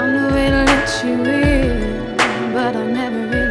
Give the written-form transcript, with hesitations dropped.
Found a way to let you in, but I never really